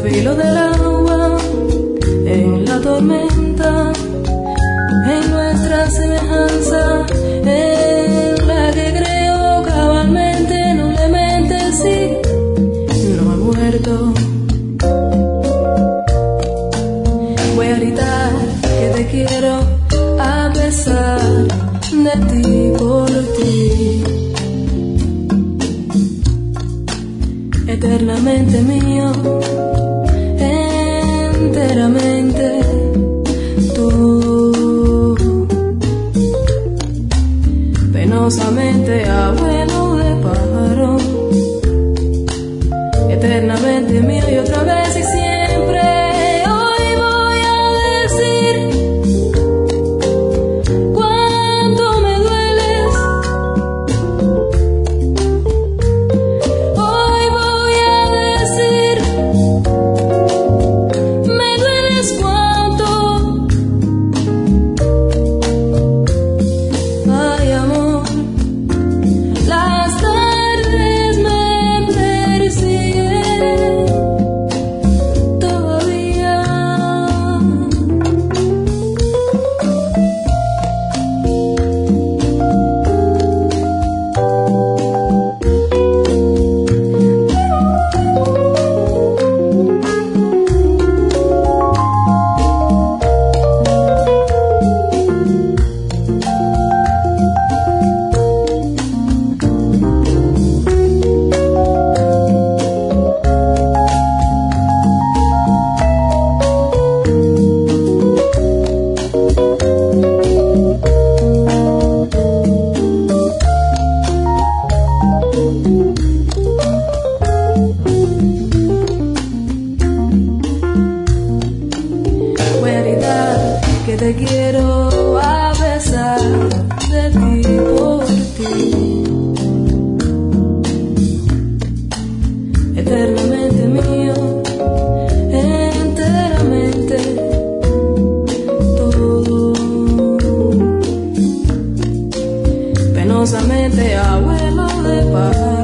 filo del agua, en la tormenta, en nuestra semejanza, en la que creo cabalmente, noblemente, sí, no he muerto. Voy a gritar que te quiero a pesar de ti, por ti. Eternamente mío, enteramente tú. Penosamente abuelo de pájaro, eternamente mío y otra vez y siempre. Hoy voy a decir cuánto me dueles. Hoy voy a decir me dueles cuánto. Ay, amor, las tardes me persiguen todavía. Voy a gritar que te quiero a pesar de ti, por ti. Eternamente mío, enteramente todo. Penosamente abuelo de pájaro,